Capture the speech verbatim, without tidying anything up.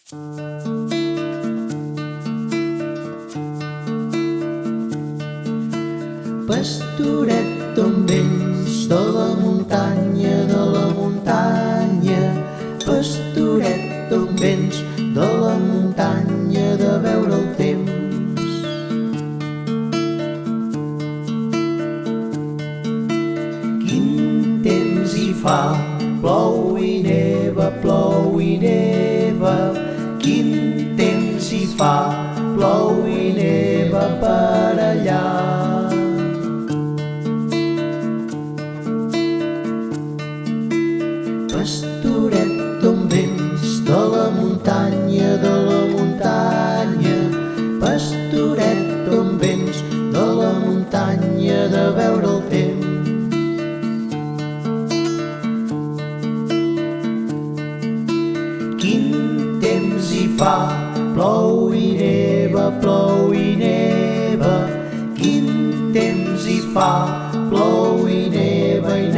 Pastoret, d'on vens? De la muntanya, de la muntanya. Pastoret, d'on vens? De la muntanya, de veure el temps. Quin temps hi fa? Plou i neva, plou i neva. Quin temps hi fa? Plou i neva per allà. Pastoret, d'on vens? De la muntanya, de la muntanya. Pastoret, d'on vens? De la muntanya, de veure el temps. Quin temps hi fa? Plou i neva, plou i neva. Quin temps hi fa? Plou i neva i